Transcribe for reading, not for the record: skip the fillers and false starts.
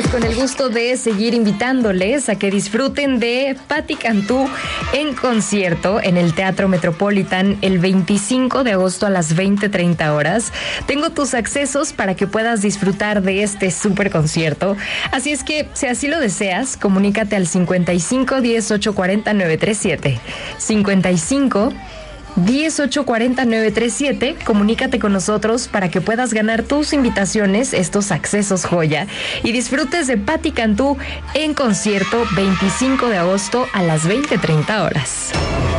pues con el gusto de seguir invitándoles a que disfruten de Patti Cantú en concierto en el Teatro Metropolitan el 25 de agosto a las 20:30 horas. Tengo tus accesos para que puedas disfrutar de este súper concierto. Así es que, si así lo deseas, comunícate al 55 10 8 40 937. 55 10 8 40 937. Comunícate con nosotros para que puedas ganar tus invitaciones, estos accesos joya, y disfrutes de Patti Cantú en concierto 25 de agosto a las 20:30 horas.